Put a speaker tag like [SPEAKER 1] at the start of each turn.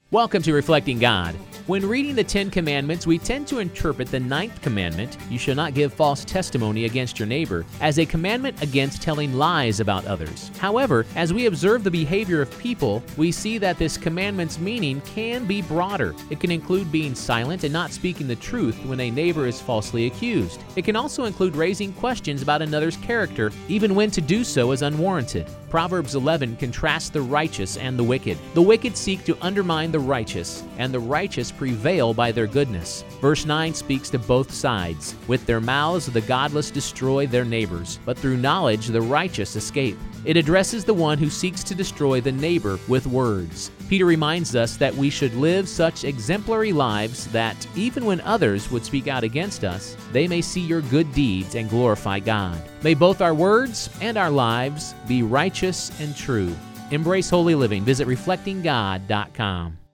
[SPEAKER 1] Welcome to Reflecting God. When reading the Ten Commandments, we tend to interpret the ninth commandment, you shall not give false testimony against your neighbor, as a commandment against telling lies about others. However, as we observe the behavior of people, we see that this commandment's meaning can be broader. It can include being silent and not speaking the truth when a neighbor is falsely accused. It can also include raising questions about another's character, even when to do so is unwarranted. Proverbs 11 contrasts the righteous and the wicked. The wicked seek to undermine the righteous, and the righteous prevail by their goodness. Verse 9 speaks to both sides. With their mouths the godless destroy their neighbors, but through knowledge the righteous escape. It addresses the one who seeks to destroy the neighbor with words. Peter reminds us that we should live such exemplary lives that, even when others would speak out against us, they may see your good deeds and glorify God. May both our words and our lives be righteous and true. Embrace holy living. Visit reflectinggod.com.